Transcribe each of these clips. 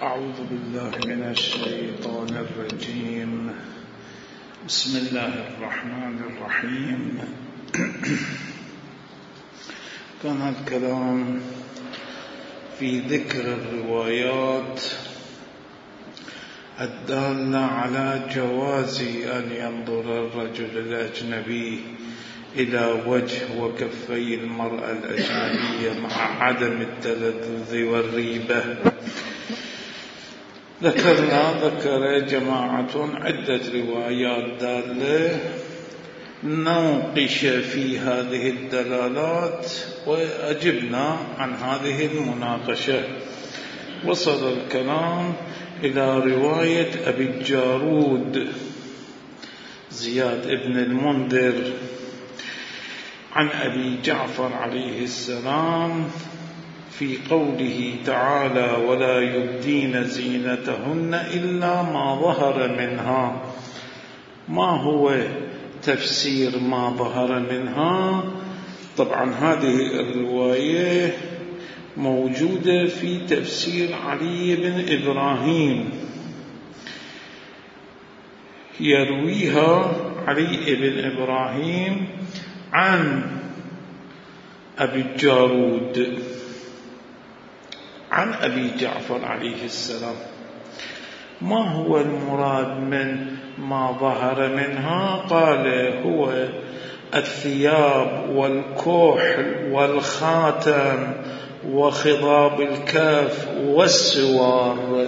أعوذ بالله من الشيطان الرجيم. بسم الله الرحمن الرحيم. كان الكلام في ذكر الروايات الدالة على جواز أن ينظر الرجل الأجنبي إلى وجه وكفي المرأة الأجنبية مع عدم التلذذ والريبة. ذكر جماعة عدة روايات دالة نناقش في هذه الدلالات وأجبنا عن هذه المناقشة. وصل الكلام إلى رواية أبي الجارود زياد بن المنذر عن أبي جعفر عليه السلام في قوله تعالى: ولا يبدين زينتهن إلا ما ظهر منها. ما هو تفسير ما ظهر منها؟ طبعا هذه الرواية موجودة في تفسير علي بن إبراهيم، يرويها علي بن إبراهيم عن أبي الجارود عن أبي جعفر عليه السلام. ما هو المراد من ما ظهر منها؟ قال: هو الثياب والكحل والخاتم وخضاب الكف والسوار.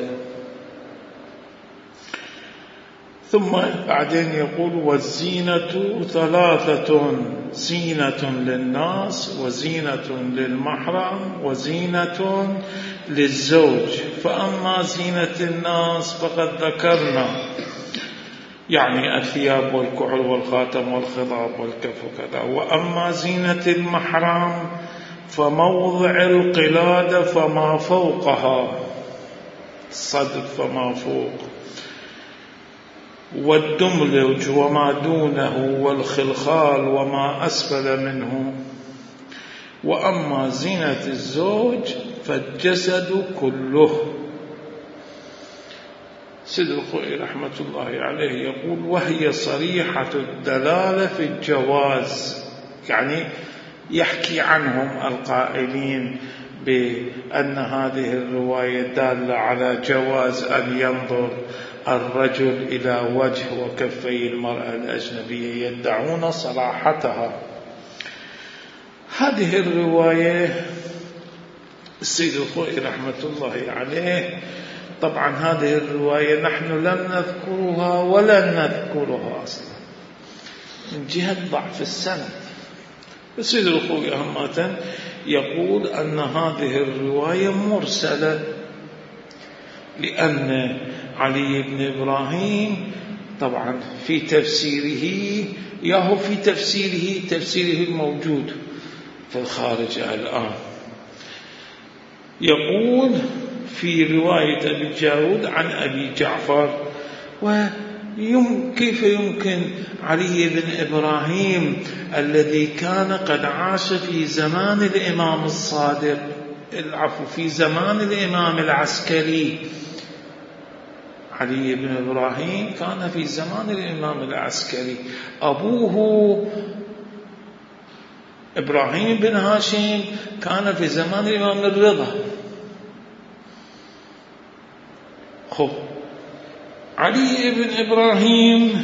ثم بعدين يقول: والزينة ثلاثة: زينة للناس وزينة للمحرم وزينة للزوج. فأما زينة الناس فقد ذكرنا، يعني الثياب والكحل والخاتم والخضاب والكف وكذا. وأما زينة المحرم فموضع القلادة فما فوقها، الصدر فما فوق، والدملج وما دونه، والخلخال وما أسفل منه. وأما زينة الزوج فالجسد كله. سيد الخوئي رحمة الله عليه يقول: وهي صريحة الدلالة في الجواز، يعني يحكي عنهم القائلين بأن هذه الرواية دالة على جواز أن ينظر الرجل إلى وجه وكفي المرأة الأجنبية، يدعون صراحتها. هذه الرواية السيد الخوئي رحمة الله عليه، طبعا هذه الرواية نحن لم نذكرها ولن نذكرها أصلا من جهة ضعف السند. السيد الخوئي همة يقول أن هذه الرواية مرسلة، لأن علي بن إبراهيم طبعا في تفسيره، ياهو في تفسيره الموجود في الخارج الآن، يقول في رواية أبي جارود عن أبي جعفر. كيف يمكن علي بن إبراهيم الذي كان قد عاش في زمان الإمام الصادق، في زمان الإمام العسكري، علي بن إبراهيم كان في زمان الإمام العسكري، أبوه إبراهيم بن هاشم كان في زمان الإمام الرضا. خب علي بن إبراهيم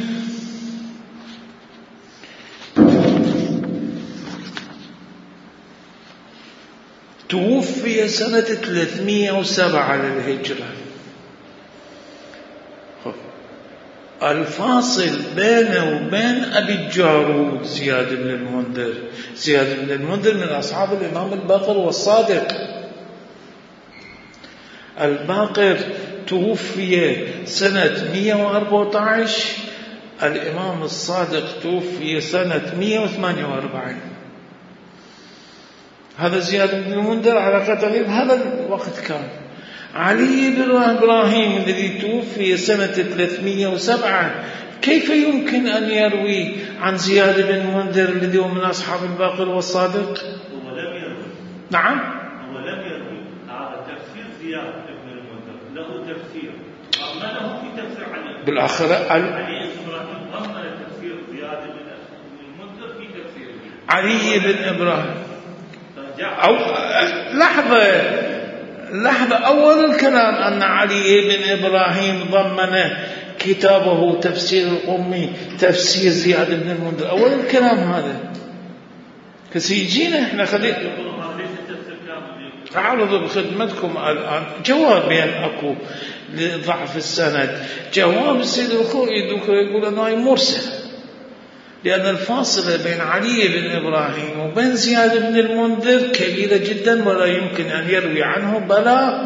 توفي سنة 307 للهجرة. الفاصل بينه وبين أبي الجارود زياد بن المنذر. زياد بن المنذر من أصحاب الإمام الباقر والصادق. الباقر توفي سنة 114، الإمام الصادق توفي سنة 148. هذا زياد بن المنذر على قدر هذا الوقت كان. علي بن إبراهيم الذي توفي سنة 307 كيف يمكن أن يروي عن زياد بن المنذر الذي هو من أصحاب الباقر والصادق؟ هو لم يروي. نعم، هو لم يروي. هذا تفسير زياد بن المنذر له تفسير ضمنه في تفسير علي بالآخرة علي إبراهيم ضمن تفسير زياد بن المنذر في تفسيره علي بن إبراهيم أو لحظة أول الكلام أن علي بن إبراهيم ضمن كتابه تفسير القمي تفسير زياد بن المنذر، أول الكلام هذا كسيجينا إحنا خلينا تعرضوا بخدمتكم الآن جواب بين أكو لضعف السند. جواب السيد الخوئي يقول أنه مرسل، لأن الفاصلة بين علي بن إبراهيم وبين زياد بن المنذر كبيرة جدا ولا يمكن أن يروي عنه بلا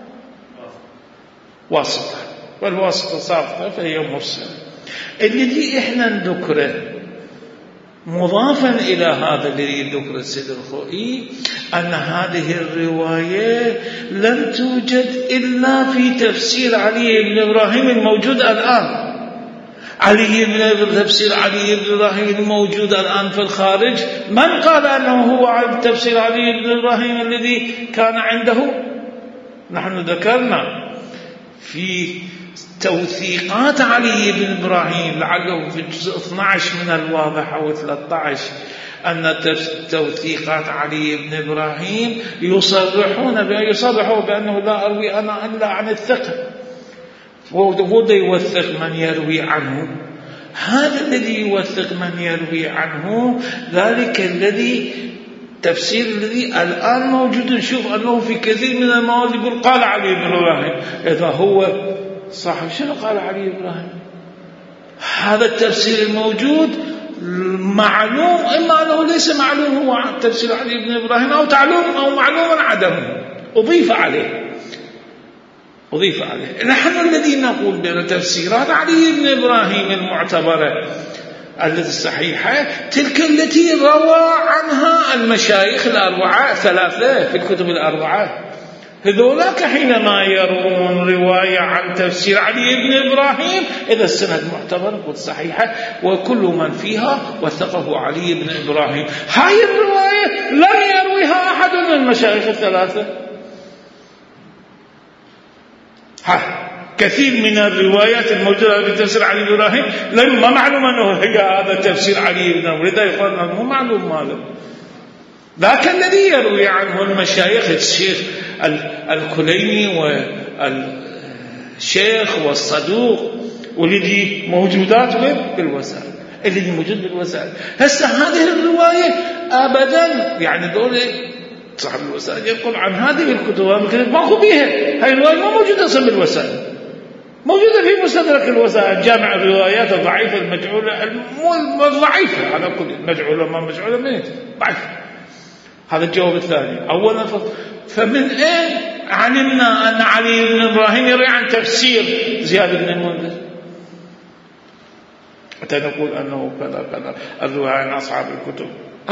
واسطة، والواسطة ساقطة فهي مرسل. الذي إحنا نذكره مضافا إلى هذا الذي يذكر السيد الخوئي أن هذه الرواية لم توجد إلا في تفسير علي بن إبراهيم الموجود الآن. تفسير علي بن إبراهيم الموجود الآن في الخارج، من قال أنه هو عن تفسير علي بن إبراهيم الذي كان عنده؟ نحن ذكرنا في توثيقات علي بن إبراهيم لعله في الجزء 12 من الواضح أو 13 أن توثيقات علي بن إبراهيم يصرحوا بأنه لا أروي أنا إلا عن الثقة، وهو يوثق من يروي عنه. هذا الذي يوثق من يروي عنه ذلك الذي تفسير الذي الآن موجود. نشوف أنه في كثير من المواد يقول قال علي بن إبراهيم، إذا هو صاحب شنو قال علي بن إبراهيم؟ هذا التفسير الموجود معلوم، إما أنه ليس معلوم هو تفسير علي بن إبراهيم أو تعلوم أو معلوم عدمه أضيف عليه. نحن الذين نقول بأن تفسيرات علي بن إبراهيم المعتبرة التي الصحيحة تلك التي روى عنها المشايخ الأربعة 3 في الكتب الأربعة، هذولاك حينما يروون رواية عن تفسير علي بن إبراهيم إذا السند معتبر والصحيحة وكل من فيها وثقه علي بن إبراهيم. هاي الرواية لم يرويها أحد من المشايخ 3. كثير من الروايات الموجودة في تفسير علي بن إبراهيم ما معلوم أنه هي هذا تفسير علي بن إبراهيم، لذا يقول أنه مو معلوم ماله. ذاك الذي يروي عنه المشايخ الشيخ الكليني والشيخ والصدوق والذي موجودات بالوسائل، الذي موجود بالوسائل. هسه هذه الرواية أبدا يعني دول صاحب الوسائل يقول عن هذه الكتب ماكو بيها، هاي الرواية ما موجودة أصلا بالوسائل، موجودة في مستدرك الوسائل، جامع الروايات الضعيفة المجعولة الضعيفة على كل مجعولة ما مجعولة منه ضعيفة. هذا الجواب الثاني. أولا فمن أين علمنا أن علي بن إبراهيم يروي عن تفسير زياد بن المنذر حتى نقول أنه كذا الرواية عن أصحاب الكتب؟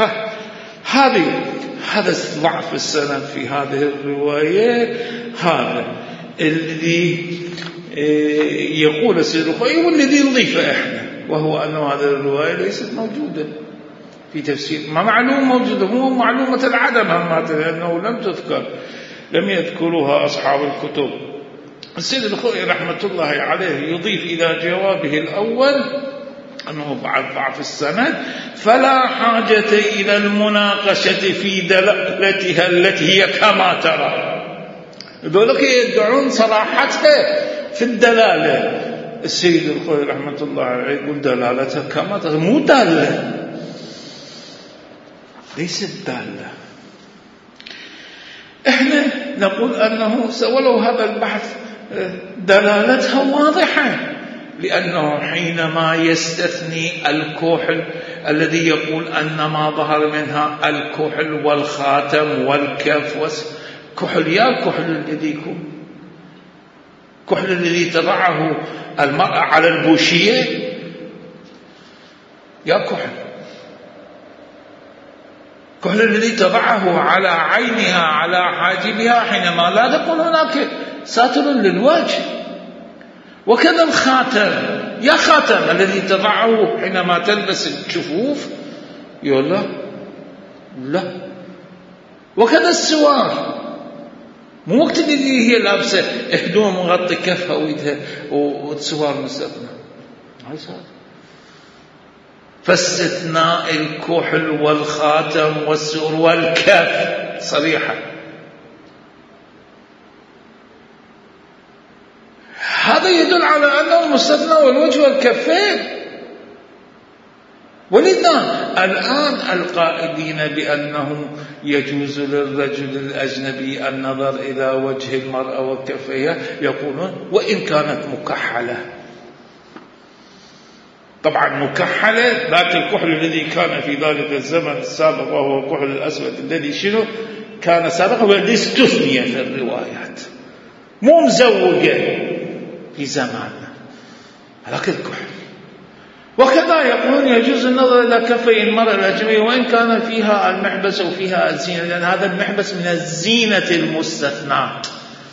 هذا ضعف السند في هذه الرواية، هذا الذي يقول السيد الخوئي والذي نضيفه إحنا، وهو أنه هذه الرواية ليست موجودة في تفسير، ما معلوم موجودة، مو معلومة العدم لأنه لم تذكر، لم يذكرها أصحاب الكتب. السيد الخوئي رحمة الله عليه يضيف إلى جوابه الأول أنه بعد ضعف السند فلا حاجة إلى المناقشة في دلالتها التي هي كما ترى. ذلك يدعون صراحتها في الدلالة. السيد الخوئي رحمة الله عليه يقول دلالتها كما ترى، مو دالة، ليست دالة. احنا نقول أنه ولو هذا البحث دلالتها واضحة، لأنه حينما يستثني الكحل الذي يقول أن ما ظهر منها الكحل والخاتم والكف كحل، يا كحل الذي يكون كحل الذي تضعه المرأة على البوشية، يا كحل الذي تضعه على عينها على حاجبها حينما لا تكون هناك ساتر للوجه. وكذا الخاتم، يا خاتم الذي تضعه حينما تلبس الكفوف، يقول لا. وكذا السوار، مو وقت اللي هي لابسة هدوم مغطي كفها ويدها وتسوار مستثنى، هاي صار. فاستثناء الكحل والخاتم والسور والكف صريحة. هذا يدل على أنه مستثنى والوجه والكفين. ولذا الآن القائلين بأنه يجوز للرجل الأجنبي النظر إلى وجه المرأة وكفيها يقولون وإن كانت مكحلة. طبعا مكحلة، ذاك الكحل الذي كان في ذلك الزمن السابق وهو الكحل الأسود الذي شنو كان سابقا والذي استثني في الروايات، مو مزوجة في زماننا، هذاك الكحل. وكذا يقولون يجوز النظر إلى كفي المرأة الأجنبية وإن كان فيها المحبس أو فيها الزينة، لأن هذا المحبس من الزينة المستثنات،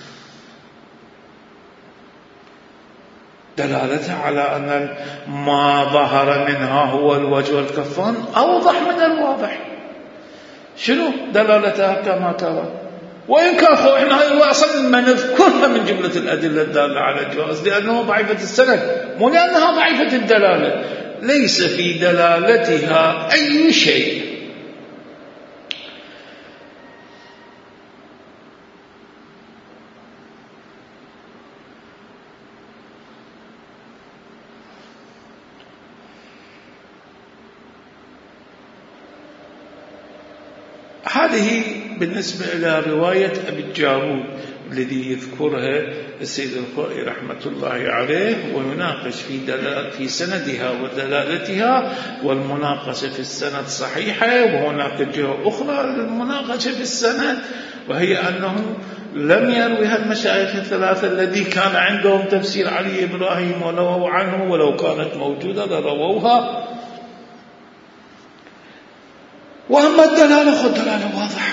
دلالتها على أن ما ظهر منها هو الوجه والكفان أوضح من الواضح. شنو دلالتها كما ترى؟ وإن كان إحنا هاي أصلا ما نذكرها من جملة الأدلة الدالة على الجواز، لأنه ضعيفة السند، مو لأنها ضعيفة الدلالة، ليس في دلالتها أي شيء. هذه بالنسبة إلى رواية أبي الجارود الذي يذكرها السيد الخوئي رحمة الله عليه، ويناقش في سندها ودلالتها، والمناقشة في السند صحيحة. وهناك جهة أخرى للمناقشة في السند، وهي أنه لم يروها المشايخ الثلاثة الذي كان عندهم تفسير علي إبراهيم ولو عنه، ولو كانت موجودة لرووها. وأما الدلالة فالدلالة واضحة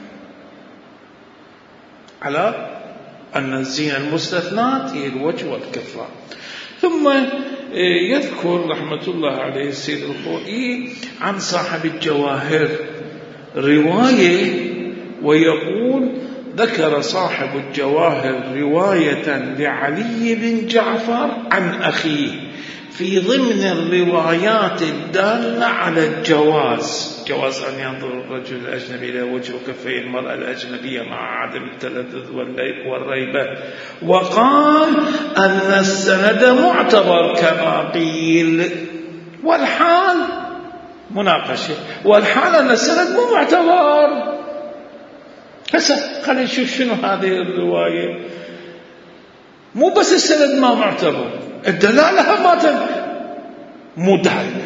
على أن الزينة المستثنات هي الوجه والكفان. ثم يذكر رحمة الله عليه السيد الخوئي عن صاحب الجواهر رواية، ويقول ذكر صاحب الجواهر رواية لعلي بن جعفر عن أخيه في ضمن الروايات الدالة على الجواز، جواز أن ينظر الرجل الأجنبي إلى وجه وكفي المرأة الأجنبية مع عدم التلذذ والريبة، وقال أن السند معتبر كما قيل، والحال مناقشة، والحال أن السند مو معتبر. هسه خلينا نشوف شنو هذه الرواية. مو بس السند ما معتبر، الدلالة ما مو دالة.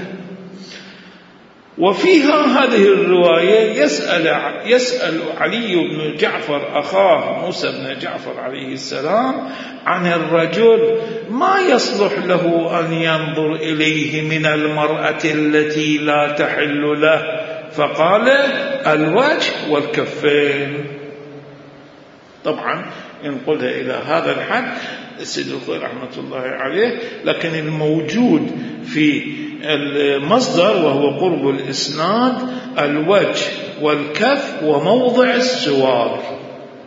وفيها هذه الرواية يسأل علي بن جعفر أخاه موسى بن جعفر عليه السلام عن الرجل ما يصلح له أن ينظر إليه من المرأة التي لا تحل له، فقال الوجه والكفين. طبعا ينقلها إلى هذا الحد السيد الخوئي رحمة الله عليه، لكن الموجود في المصدر وهو قرب الإسناد الوجه والكف وموضع السوار.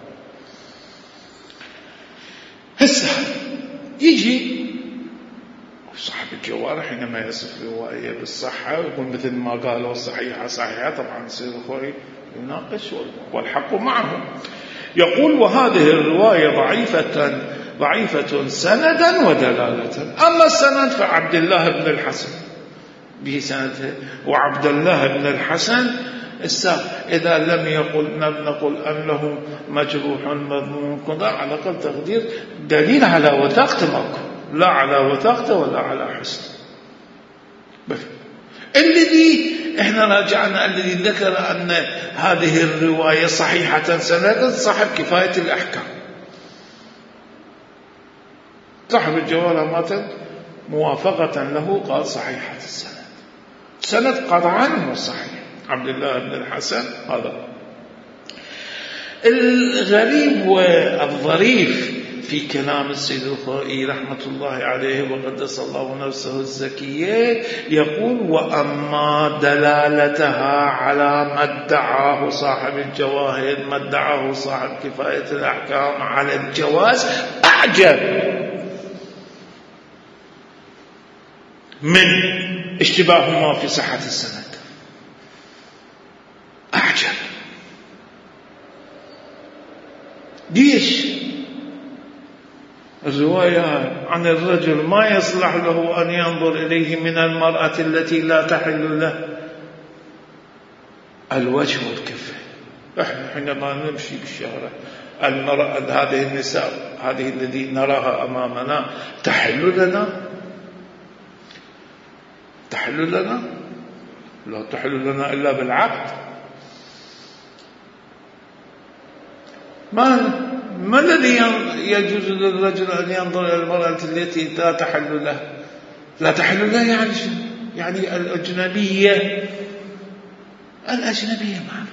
هسه يجي صاحب الجوارح حينما يصف رواية بالصحة يقول مثل ما قالوا الصحيحة صحيحة، طبعا السيد الخوئي يناقش والحق معه. يقول وهذه الرواية ضعيفة سندا ودلالة. أما السند فعبد الله بن الحسن به سنده، وعبد الله بن الحسن إذا لم نقل أنه مجروح مذموم كذا، على أقل تقدير دليل على وثاقته ماكو، لا على وثاقته ولا على حسن. الذي احنا راجعنا الذي ذكر أن هذه الرواية صحيحة سندا صاحب كفاية الأحكام، صاحب الجوالة ماتت موافقة له قال صحيحة السند، سند قطعا مو صحيح. عبد الله بن الحسن هذا. الغريب والظريف في كلام السيد الخوئي رحمة الله عليه وقدس الله نفسه الزكية يقول: وأما دلالتها على ما ادعاه صاحب الجواهر، ما ادعاه صاحب كفاية الأحكام على الجواز، أعجب من اشتباههما في صحة السند. أعجب. ليش؟ الرواية عن الرجل ما يصلح له أن ينظر إليه من المرأة التي لا تحل له الوجه والكفة. احنا حينما نمشي بالشارع المرأة هذه النساء هذه التي نراها أمامنا تحل لنا؟ تحل لنا؟ لا تحل لنا إلا بالعقد. ما الذي يجوز للرجل أن ينظر إلى المرأة التي لا تحل له؟ لا تحل له يعني شو؟ يعني الأجنبية معنا،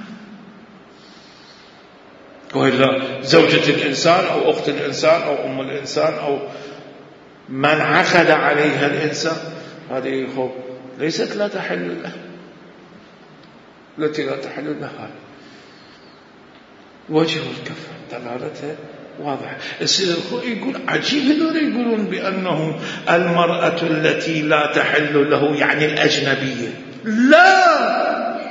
وإلا زوجة الإنسان أو أخت الإنسان أو أم الإنسان أو من عقد عليها الإنسان، هذه ليست لا تحل له. التي لا تحل لها وجه الكفة دلالتها واضحة. السيد الخوئي يقول عجيب هذول يقولون بأنه المرأة التي لا تحل له يعني الأجنبية. لا،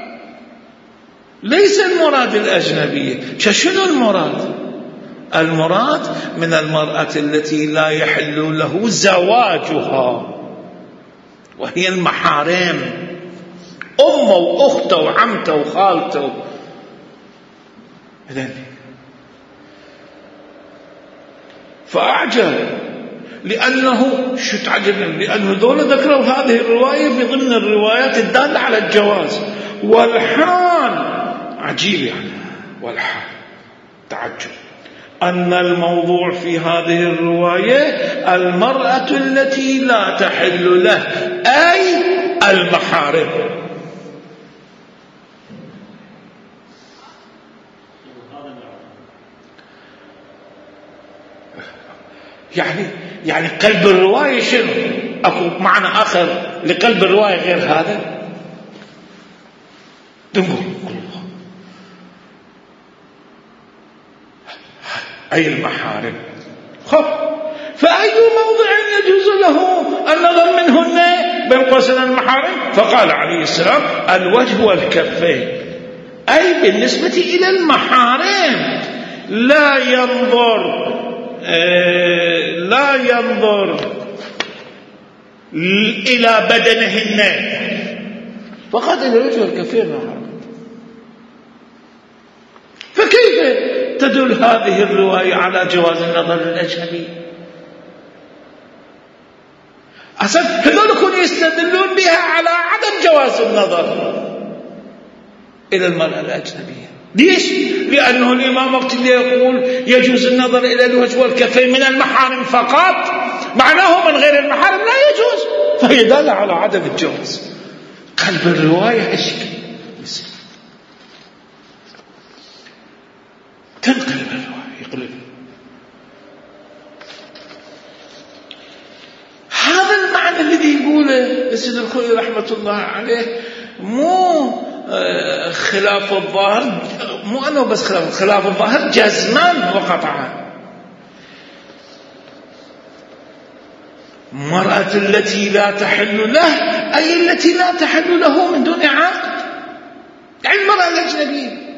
ليس المراد الأجنبية. شنو المراد؟ المراد من المرأة التي لا يحل له زواجها، وهي المحارم، أمه وأخته وعمته وخالته. فأعجب لأنه شو تعجبني؟ لأنه دول ذكروا هذه الرواية في ضمن الروايات الدالة على الجواز، والحال عجيب يعني، والحال تعجب أن الموضوع في هذه الرواية المرأة التي لا تحل له أي المحارم. يعني قلب الرواية شنو؟ أكو معنى آخر لقلب الرواية غير هذا؟ تنقل أي المحارم. فأي موضع يجوز له النظر منهن بين قوسين المحارم؟ فقال عليه السلام الوجه والكفين، أي بالنسبة إلى المحارم لا ينظر إلى بدنهن، فقط إلى الوجه والكفين. فكيف تدل هذه الرواية على جواز النظر للأجنبي؟ أصلا هذول يستدلون بها على عدم جواز النظر إلى المرأة الأجنبية. ليش؟ لأنه الإمام وقت اللي يقول يجوز النظر إلى الوجه والكفين من المحارم فقط، معناه من غير المحارم لا يجوز، فهي دالة على عدم الجواز. قلب الرواية أشكي تنقلب الرواية، يقلب. هذا المعنى الذي يقوله السيد الخوئي رحمة الله عليه مو خلاف الظاهر، مو أنه بس خلاف الظاهر جزما وقطعا. المرأة التي لا تحل له أي التي لا تحل له من دون عقد، يعني المرأة الأجنبية.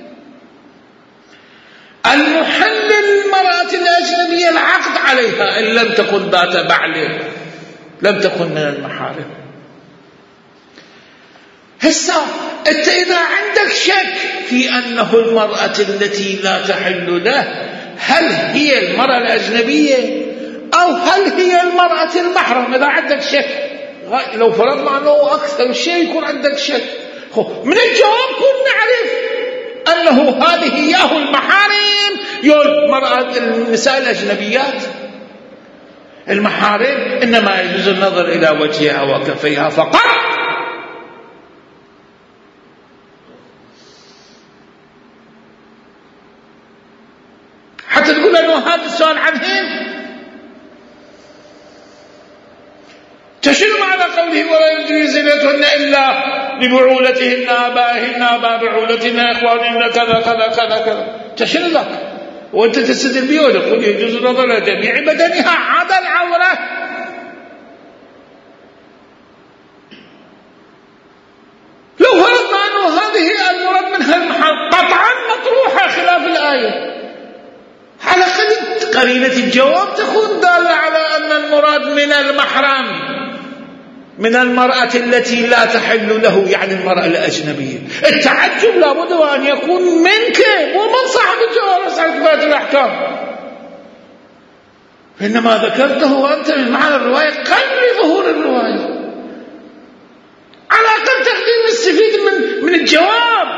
المحل للمرأة الأجنبية العقد عليها إن لم تكن ذات بعل، لم تكن من المحارم. هسا أنت إذا عندك شك في أنه المرأة التي لا تحل له هل هي المرأة الأجنبية أو هل هي المرأة المحرم، إذا عندك شك، لو فرضنا أنه أكثر شيء يكون عندك شك، من الجواب كن نعرف أنه هذه ياهو المحارم يول مرأة النساء الأجنبيات. المحارم إنما يجوز النظر إلى وجهها وكفيها فقط. حتى تقول أنه هذا السؤال عنهن شنو معنى قوله ولا يبدين زينتهن إلا لبعولتهن آبائهن آباء بعولتهن إخوانهن كذا كذا كذا كذا. شنو ذاك؟ وأنت تستدل به وتقول يجوز النظر إلى جميع بدنها عدا العورة. لو فرضنا أنه هذه المراد منها المحرم قطعا مطروحة خلاف الآية، على قرينة الجواب تكون دالة على أن المراد من المحرم من المرأة التي لا تحل له، يعني المرأة الأجنبية. التعجب لابد أن يكون منك ومن صاحب الجواب مسألة كفاية الأحكام، إنما ذكرته أنت من معنى الرواية قبل ظهور الرواية، على أقل تقديم السفيد من الجواب.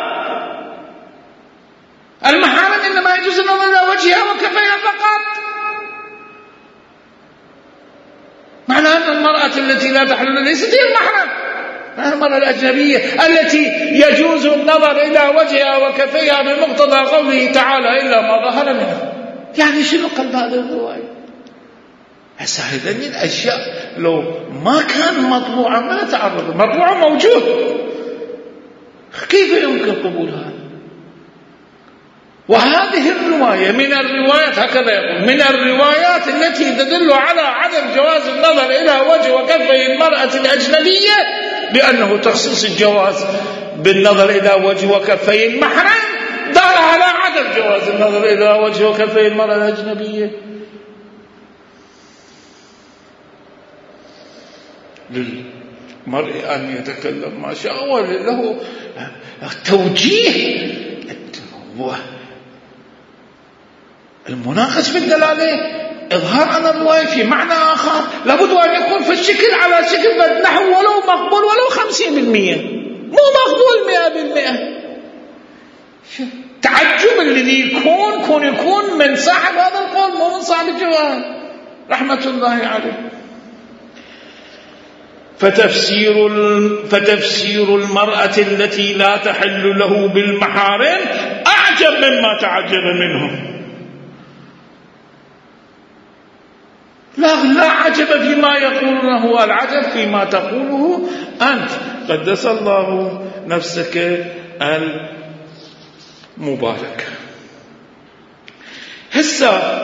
المحارم إنما يجوز النظر إلى وجهها وكفيها فقط، معنى أن المرأة التي لا تحل ليست هي المحرم، المرأة الأجنبية التي يجوز النظر إلى وجهها وكفيها بمقتضى قوله تعالى إلا ما ظهر منها. يعني شنو قلب هذه الرواية؟ هسه هذه الأشياء لو ما كان مطبوعا ما نتعرض، مطبوعا موجود، كيف يمكن قبول هذا؟ وهذه الرواية من الروايات هكذا يقول من الروايات التي تدل على عدم جواز النظر إلى وجه وكفي المرأة الأجنبية، لأنه تخصيص الجواز بالنظر إلى وجه وكفي المحرم دل على عدم جواز النظر إلى وجه وكفي المرأة الأجنبية. للمرء أن يتكلم ما شاء وله توجيه المناقش بالدلالة، إظهار عن الرواية في معنى آخر، لابد أن يكون في الشكل على شكل نحو ولو مقبول ولو 50%، مو مقبول 100%. تعجب الذي يكون من صاحب هذا القول مو من صاحب الجواب رحمة الله عليه. فتفسير المرأة التي لا تحل له بالمحارم أعجب مما تعجب منه. لا عجب فيما يقولونه، العجب فيما تقوله أنت، قدس الله نفسك المبارك. هسه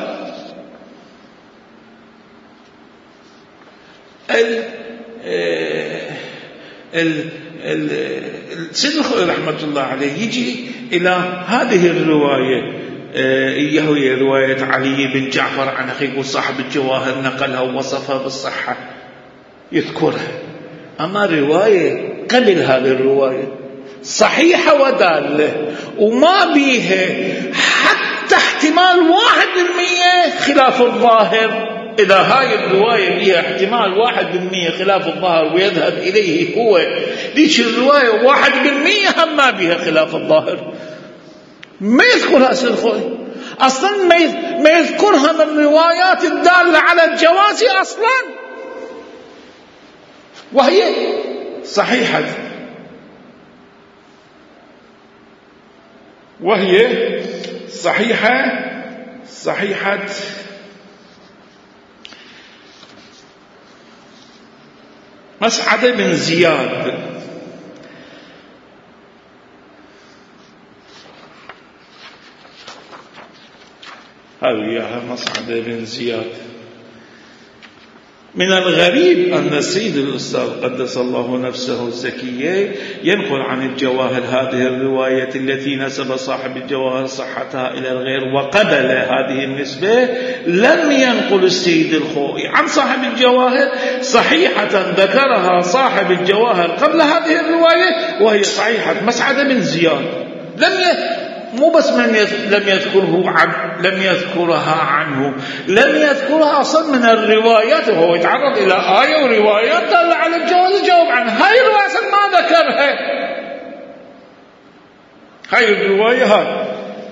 السيد الخوئي رحمة الله عليه يجي إلى هذه الرواية، هي رواية علي بن جعفر عن أخيه صاحب الجواهر، نقلها ووصفها بالصحة يذكرها. أما رواية قبل هذه الرواية صحيحة ودالة وما بيها حتى احتمال 1% خلاف الظاهر. إذا هاي الرواية فيها احتمال 1% خلاف الظاهر ويذهب إليه هو ليش الرواية 1% هم ما بيها خلاف الظاهر، ما يذكرها سيد الخوئي أصلا، ما يذكرها من الروايات الدالة على الجواز أصلا، وهي صحيحة مسعد بن زياد. هذه مسعد بن زياد. من الغريب أن السيد الأستاذ قدس الله نفسه الزكية ينقل عن الجواهر هذه الرواية التي نسب صاحب الجواهر صحتها إلى الغير، وقبل هذه النسبة لم ينقل السيد الخوئي عن صاحب الجواهر صحيحة ذكرها صاحب الجواهر قبل هذه الرواية، وهي صحيحة مسعد بن زياد. مو بس لم يذكرها عنه، لم يذكرها أصلا من الروايات، وهو يتعرض إلى آية وروايات دالة على الجواز جاوب عنها. هاي الرواية ما ذكرها، هاي الرواية هاي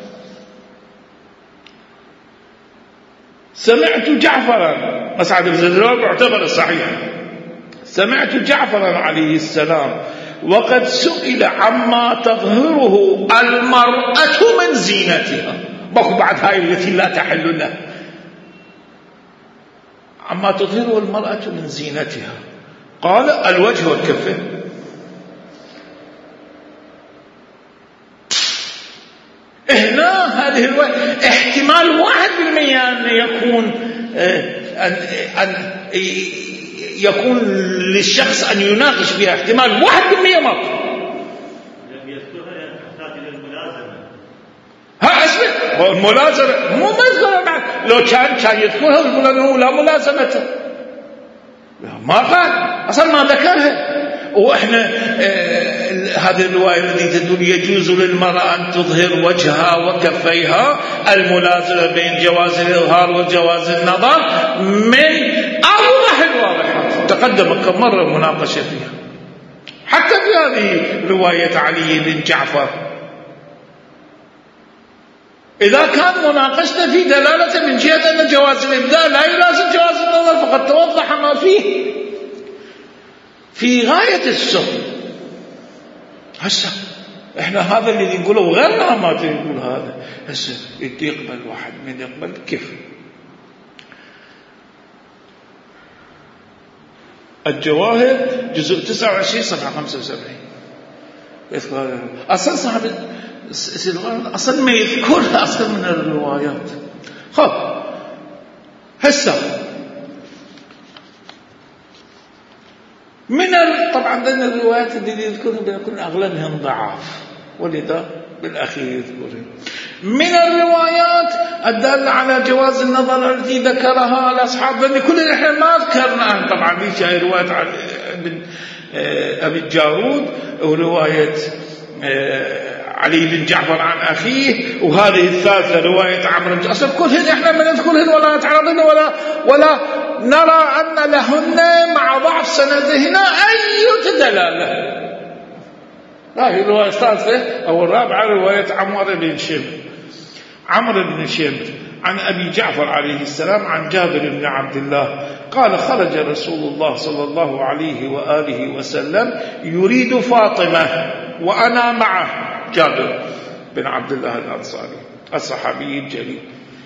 سمعت جعفرا، مسعد بن زياد يعتبر الصحيح، سمعت جعفرا عليه السلام وقد سئل عما تظهره المرأة من زينتها، بقوا بعد هاي التي لا تحل له، عما تظهره المرأة من زينتها قال الوجه والكفين. هنا هذه احتمال 1% أن يكون للشخص أن يناقش بها، احتمال 1% ما لم يذكرها تحتاج إلى الملازمة. ها اسمع، الملازمة مو مذكرة، لو كان يذكرها ولا ملازمته، ما قال أصلا، ما ذكرها. وإحنا هذه الرواية التي تدل يجوز للمرأة أن تظهر وجهها وكفيها، الملازمة بين جواز الإظهار وجواز النظر من أوضح الواضحات، تقدم كم مرة مناقشة فيها، حتى في هذه رواية علي بن جعفر إذا كان مناقشته في دلالة من جهة أن جواز الإبداء لا يلازم جواز النظر، فقد توضح ما فيه في غاية السوء. هسه احنا هذا اللي نقوله وغيرنا ما تقول هذا. هسه يقبل واحد من يقبل كيف؟ الجواهر جزء 29 صفحة 75 يذكر أصلا صاحب أصلا ما يذكرها أصلا من الروايات. خب هسه طبعا بين الروايات اللي يذكرها بيكون أغلبهم ضعاف، ولذا بالأخير يذكرها. من الروايات الدالة على جواز النظر التي ذكرها الأصحاب، لأن كل إحنا ما ذكرنا طبعا في شيء رواية عن أبي الجارود، ورواية علي بن جعفر عن أخيه، وهذه الثالثة رواية عمرو. أصلا كلهن إحنا ما نذكرهن ولا نتعرضن ولا نرى أن لهن مع ضعف سندهن أي دلالة. هذه الرواية الثالثة أو الرابعة رواية عمرو بن شمر عن أبي جعفر عليه السلام عن جابر بن عبد الله قال خرج رسول الله صلى الله عليه وآله وسلم يريد فاطمة وأنا معه، جابر بن عبد الله الأنصاري الصحابي الجليل،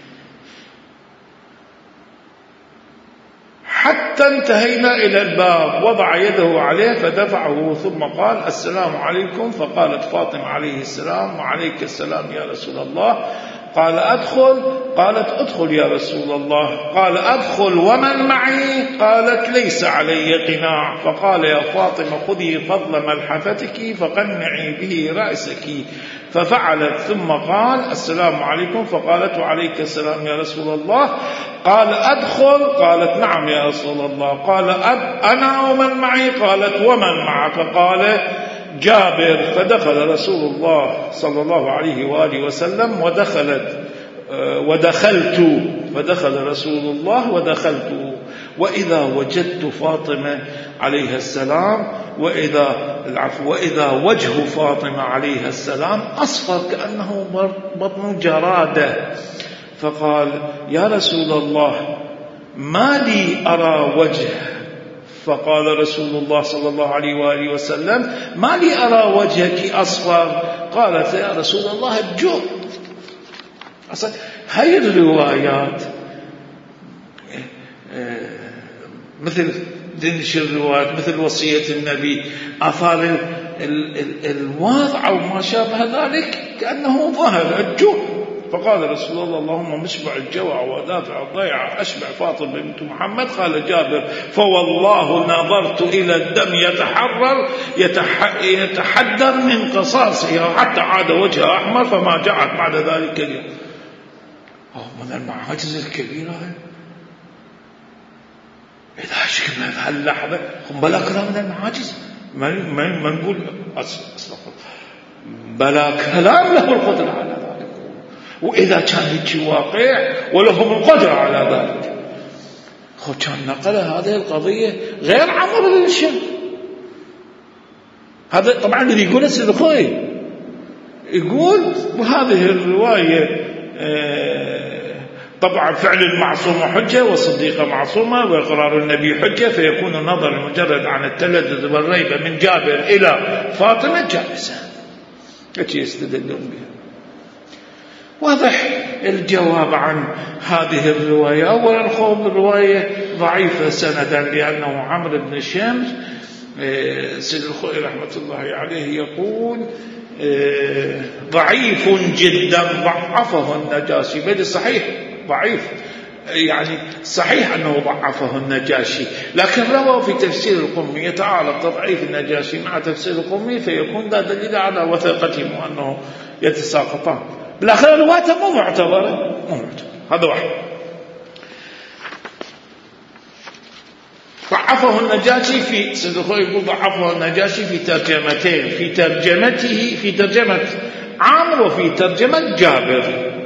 حتى انتهينا إلى الباب وضع يده عليه فدفعه ثم قال السلام عليكم، فقالت فاطمة عليه السلام وعليك السلام يا رسول الله. قال أدخل، قالت أدخل يا رسول الله. قال أدخل ومن معي؟ قالت ليس علي قناع. فقال يا فاطمة خذي فضل ملحفتك فقنعي به رأسك، ففعلت ثم قال السلام عليكم، فقالت وعليك السلام يا رسول الله. قال أدخل، قالت نعم يا رسول الله. قال أنا ومن معي؟ قالت ومن معك؟ قال جابر. فدخل رسول الله صلى الله عليه وآله وسلم فدخل رسول الله ودخلت، وإذا وجدت فاطمة عليها السلام وإذا وجه فاطمة عليها السلام أصفر كأنه بطن جرادة. فقال يا رسول الله ما لي أرى وجه؟ فقال رسول الله صلى الله عليه وآله وسلم ما لي أرى وجهك أصفر؟ قالت يا رسول الله الجوع. أصلا هاي الروايات مثل دنش الروايات مثل وصية النبي أثار الواضع أو ما شابه ذلك كأنه ظهر الجوع. فقال رسول الله اللهم مشبع الجوع ودافع الضيعة أشبع فاطمة بنت محمد. قال جابر فوالله نظرت إلى الدم يتحدر من قصاصها حتى عاد وجهها أحمر فما جاءت بعد ذلك اليوم. من المعاجز الكبيرة إذا شكلنا في هاللحظة بلا كلام من المعاجز ما نقول أصدق بلا كلام له القدرة على ذلك، وإذا كان هيك واقع ولهم القدرة على ذلك. كان نقل هذه القضية غير عمرو بن شمر. هذا طبعا اللي يقول السلخوي يقول وهذه الرواية طبعا فعل المعصومة حجة والصديقة معصومة وإقرار النبي حجة، فيكون النظر المجرد عن التلذذ والريبة من جابر إلى فاطمة جائزة التي يستدلون بها. واضح الجواب عن هذه الرواية. أولا خوف الرواية ضعيفة سندا، لأنه عمرو بن شمس سيد الخوئي رحمة الله عليه يقول ضعيف جدا ضعفه النجاشي، بل صحيح ضعيف، يعني صحيح أنه ضعفه النجاشي، لكن روى في تفسير القمي يتعارض تضعيف النجاشي مع تفسير القمي، فيكون ذا دليل على وثاقتهم وأنه يتساقطان. بالآخر روايته مو معتبرة، هذا واحد. ضعفه النجاشي في سيد الخوئي يقول ضعفه النجاشي في ترجمتين، في ترجمة عامر وفي ترجمة جابر،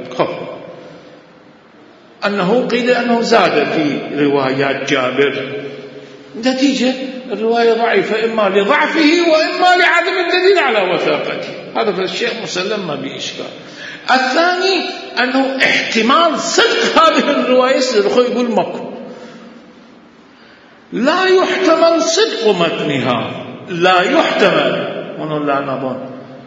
أنه قيل أنه زاد في روايات جابر. نتيجة الرواية ضعيفة إما لضعفه وإما لعدم الدليل على وثاقته، هذا فالشيء مسلم ما بإشكال. الثاني أنه احتمال صدق هذه الرواية سيد الخوئي يقول مكو، لا يحتمل صدق متنها، لا يحتمل ونقول لا نظن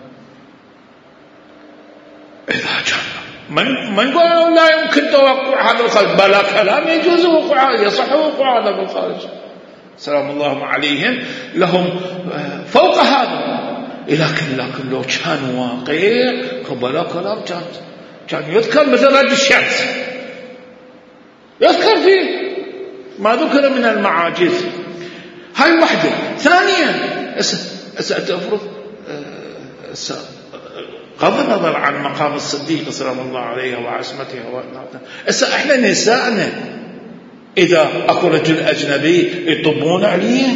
إذا كان ما نقول لا يمكن توقع هذا الخارج، بلا كلام يجوز وقوع، يصح وقوع هذا بالخارج سلام الله عليهم، لهم فوق هذا. لكن لو كان واقع بلا كلام كان يذكر مثل رد الشمس، يذكر فيه ما ذكر من المعاجز. هاي واحدة. ثانيا سأتفرض بغض النظر عن مقام الصديق سلام الله عليه وعصمته احنا نساءنا إذا أكو رجل أجنبي يطبون عليه،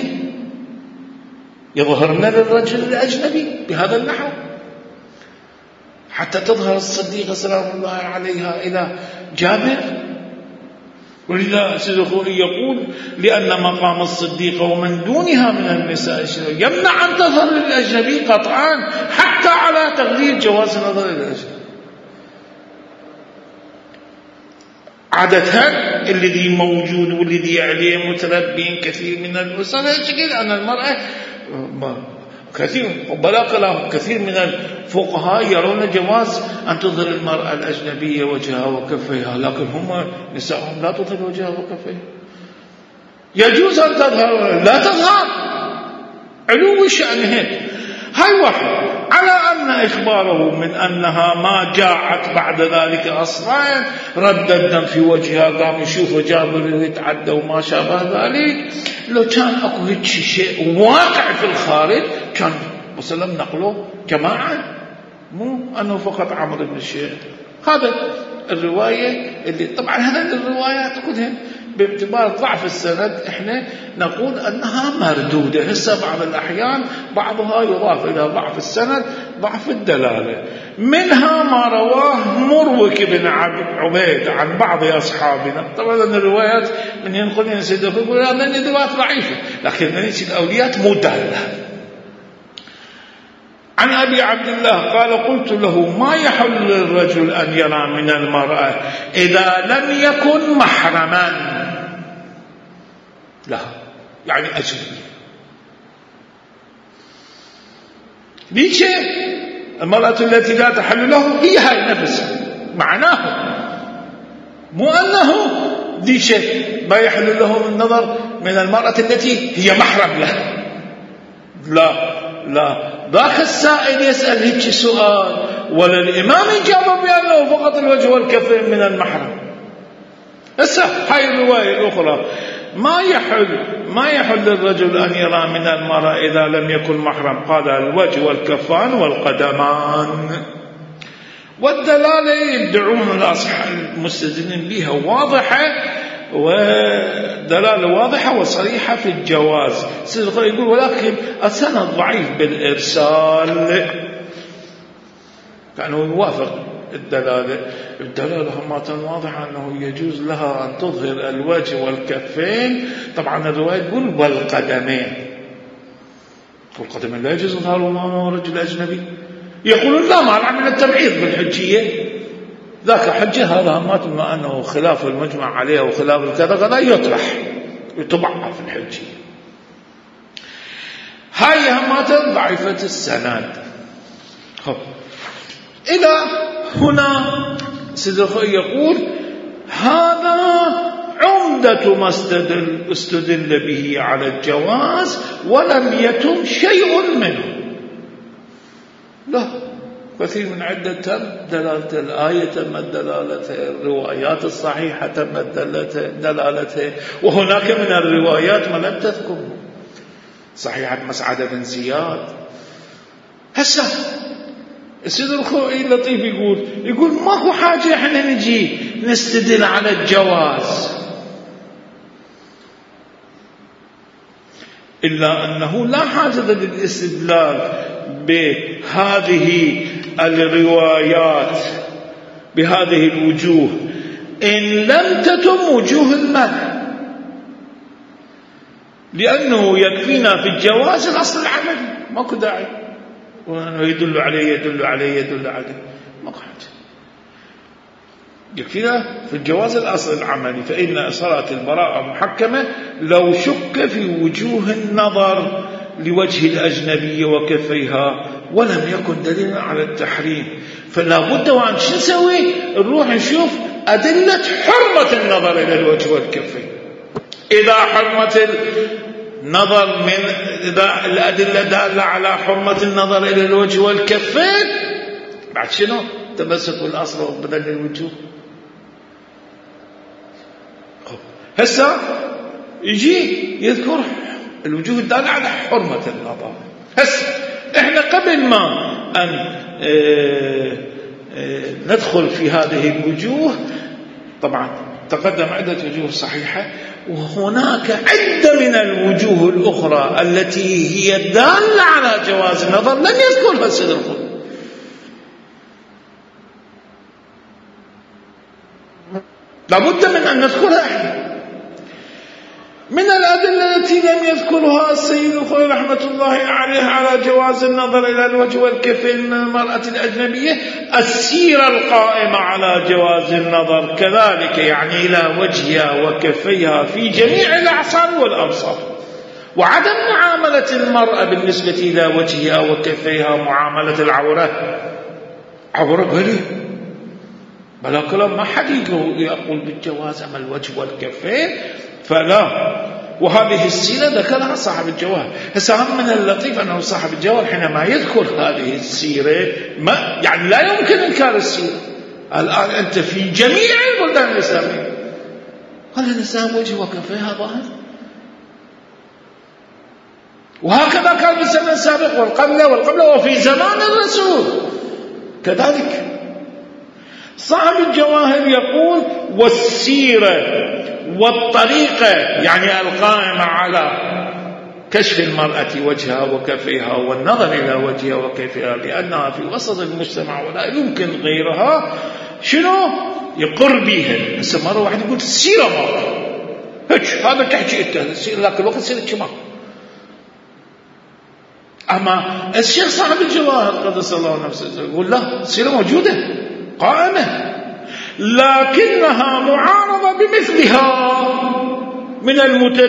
يظهرنا للرجل الأجنبي بهذا النحو حتى تظهر الصديق سلام الله عليها إلى جابر. ولذا سيد الخوئي يقول لأن مقام الصديق ومن دونها من النساء يمنع أن تظهر للأجنبي قطعا، حتى على تقدير جواز نظر الأجنبي. عادة الذي موجود والذي عليه متربين كثير من الأسر يشكل أن المرأة كثير من الفقهاء يرون جواز أن تظهر المرأة الأجنبية وجهها وكفيها، لكن هم نسائهم لا تظهر وجهها وكفيها. يجوز أن تظهر لا تظهر، علو شأنهن. هاي واحد. على أن إخباره من أنها ما جاءت بعد ذلك أصلا رد الدم في وجهها، قام يشوف جابر يتعدى وما شابه ذلك. لو كان أكو هيك شيء واقع في الخارج كان وسلم نقله جماعة، مو أنه فقط عمرو بن الشيخ. هذا الرواية اللي طبعا هذه الروايات كلها باعتبار ضعف السند احنا نقول أنها مردودة. هسه بعض الأحيان بعضها يضاف إلى ضعف السند ضعف الدلالة. منها ما رواه مروك بن عبيد عن بعض أصحابنا. طبعا الروايات من ينقلين سيدة يقول هذه الروايات ضعيفة، لكن الأوليات مو دالة. عن أبي عبد الله قال قلت له ما يحل للرجل أن يرى من المرأة إذا لم يكن محرما لا، يعني أجنبي. ليش المرأة التي لا تحل له هي هاي نفسها، معناه مو أنه ليش ما يحل له النظر من المرأة التي هي محرم له، لا ذاك السائل يسأل هيك سؤال ولا الإمام يجاوب بأنه فقط الوجه والكفين من المحرم. هسه هاي الرواية الأخرى ما يحل للرجل أن يرى من المرأة إذا لم يكن محرم، قال الوجه والكفان والقدمان. والدلالة يدعون الأصحاب المستدلين بها واضحة، ودلالة واضحة وصريحة في الجواز. سيد الخوئي يقول ولكن السند ضعيف بالإرسال، كأنه يوافق الدلالة هم واضحة أنه يجوز لها أن تظهر الوجه والكفين. طبعا الرواية تقول والقدمين، والقدمين لا يجوز إظهارهما رجل أجنبي. يقولون لا مانع من التبعيض بالحجية، ذاك حجة هذا همات ما أنه خلاف المجمع عليه وخلاف الكذا كذا يطرح يطبع في الحجية. هاي همات ضعيفة السند. إلى هنا السيد الخوئي يقول هذا عمدة ما استدل به على الجواز ولم يتم شيء منه. لا، كثير من عدة تم دلالة الآية، تمت دلالته، الروايات الصحيحة تمت دلالته، وهناك من الروايات ما لم تذكر، صحيحة مسعد بن زياد. هسه السيد الخوئي لطيف يقول ما هو حاجة احنا نجي نستدل على الجواز، إلا أنه لا حاجة للاستدلال بهذه الروايات بهذه الوجوه إن لم تتم وجوه المنع، لأنه يكفينا في الجواز الأصل العملي، ماكو داعي وأنه يدل عليه ماكو حاجة. يكفينا في الجواز الأصل العملي، فإن صلاة البراءة محكمة لو شك في وجوه النظر لوجه الأجنبية وكفيها ولم يكن دليلا على التحريم. فلا بد وأن شو نسوي؟ نروح نشوف أدلة حرمة النظر إلى الوجه والكفين. إذا حرمة النظر إذا الأدلة دالة على حرمة النظر إلى الوجه والكفين، بعد شنو؟ تمسك بالأصل وبدل الوجوه. هسه يجي يذكر الوجوه الدالة على حرمة النظر. هسه احنا قبل ما أن ندخل في هذه الوجوه، طبعا تقدم عدة وجوه صحيحة، وهناك عدة من الوجوه الأخرى التي هي دالة على جواز النظر لم يذكرها السيد الخوئي. لابد من أن نذكرها احنا. من الأدلة التي لم يذكرها السيد الخوئي رحمة الله عليه على جواز النظر إلى الوجه والكفين من المرأة الأجنبية السيرة القائمة على جواز النظر كذلك، يعني إلى وجهها وكفيها في جميع الأعصار والأبصار، وعدم معاملة المرأة بالنسبة إلى وجهها وكفيها معاملة عورة بلا كلام، ما حد يقول بالجواز أما الوجه والكفين فلا. وهذه السيرة ذكرها صاحب الجواهر. هسه من اللطيف أنه صاحب الجواهر حينما يذكر هذه السيرة يعني لا يمكن إنكار السيرة. الآن أنت في جميع البلدان الإسلامية قال الإسلام وجه وكفيها ظاهر، وهكذا كان في الزمن السابق والقبل وفي زمان الرسول كذلك. صاحب الجواهر يقول والسيرة والطريقة يعني القائمة على كشف المرأة وجهها وكفيها والنظر إلى وجهها وكفيها لأنها في وسط المجتمع ولا يمكن غيرها شنو يقر بها. هسه مرة واحد يقول السيرة ما هذا تحكي انت السيرة، لكن الوقت سيرة كما. أما الشيخ صاحب الجواهر قدس الله نفسه يقول لا، السيرة موجودة قائمة، لكنها معارضة بمثلها من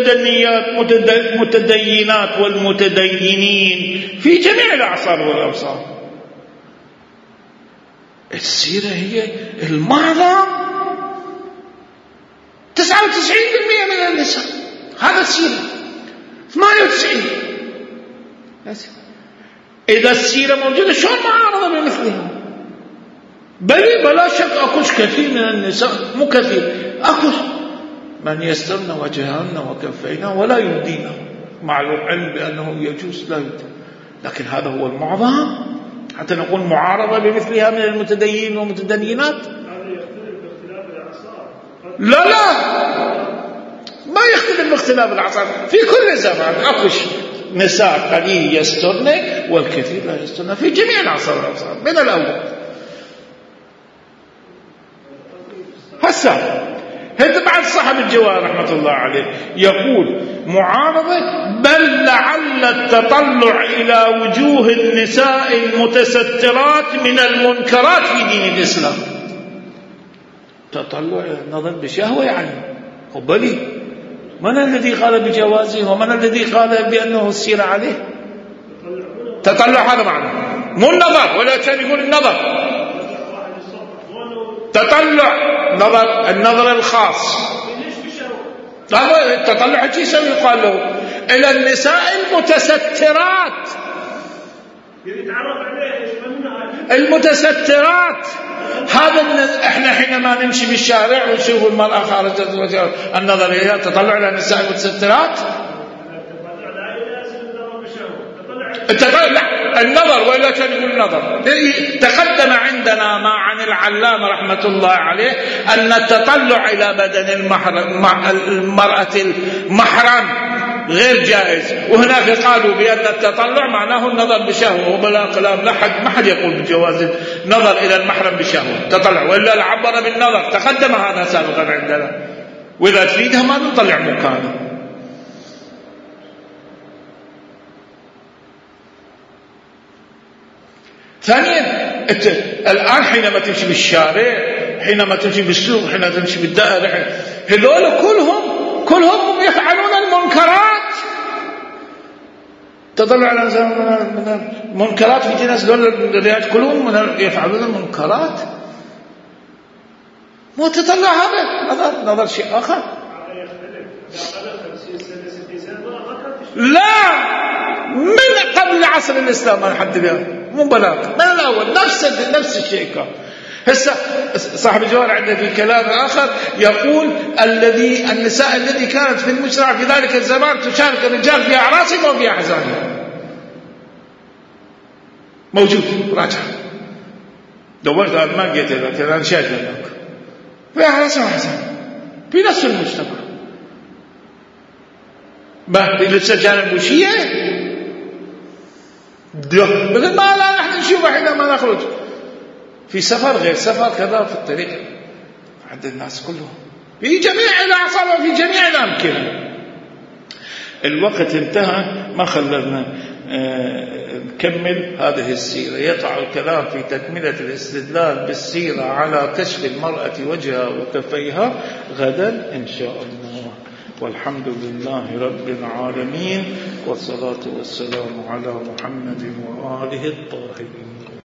المتدينات والمتدينين في جميع الأعصار والأبصار. السيرة هي المعظم 99% من النساء، هذا السيرة 98. إذا السيرة موجودة شلون معارضة بمثلها؟ بلا شك أكوش كثير من النساء، مو كثير، أكوش من يسترن وجههن وكفينا ولا يبدين، مع العلم بأنه يجوز لا يبدين، لكن هذا هو المعظم حتى نقول معارضة بمثلها من المتدينين والمتدينات. لا ما يختلف باختلاف الأعصار، في كل زمان أكوش نساء قليل يسترن والكثير لا يسترن في جميع الأعصار والأبصار من الأول. هسه هذا بعد صاحب الجواهر رحمة الله عليه يقول معارضة، بل لعل التطلع إلى وجوه النساء المتسترات من المنكرات في دين الإسلام. تطلع نظر بشهوة يعني قبلي، من الذي قال بجوازه ومن الذي قال بأنه السيرة عليه؟ تطلع هذا معنى مو النظر، ولا كان يقول النظر. تطلع النظر الخاص. التطلع ايش يسوي؟ يقال له الى النساء المتسترات. المتسترات هذا احنا حينما نمشي بالشارع ونشوف المرأة خارجة النظر اليها تطلع الى النساء المتسترات. لا النظر ولا كان يقول النظر. تقدم عندنا ما عن العلامة رحمة الله عليه أن التطلع إلى بدن المرأة المحرم غير جائز، وهناك قالوا بأن التطلع معناه النظر بشهوة، وبلا كلام لا حد ما حد يقول بجواز النظر إلى المحرم بشهوة تطلع، وإلا العبر بالنظر تقدم هذا سابقا عندنا، وإذا تريدها ما نطلع مكانه. ثانيا الآن حينما تمشي بالشارع، حينما تمشي بالسوق، حينما تمشي بالدائرة، هذول كلهم يفعلون المنكرات. تطلع على من المنكرات في ناس دول كلهم يفعلون المنكرات. مو تطلع هذا نظر شيء آخر. لا من قبل عصر الإسلام لحد اليوم مو بلاغ من الأول نفس الشيء كان. هسه صاحب الجوهر عنده في كلام آخر يقول النساء الذي كانت في المجتمع في ذلك الزمان تشارك الرجال في أعراسهم وفي أحزانهم. موجود راجع دورت على ما لقيت لك الآن شاهد لك في أعراسهم وأحزانهم في نفس المجتمع. لسه جانب وشية مثل ما لا نحن نشوفه حينما نخرج في سفر غير سفر كذا في الطريق عند الناس كلهم في جميع الأعصار وفي جميع الأمكنة. الوقت انتهى ما خلنا نكمل هذه السيرة. يقع الكلام في تكملة الاستدلال بالسيرة على كشف المرأة وجهها وكفيها غدا إن شاء الله. والحمد لله رب العالمين، والصلاة والسلام على محمد وآله الطاهرين.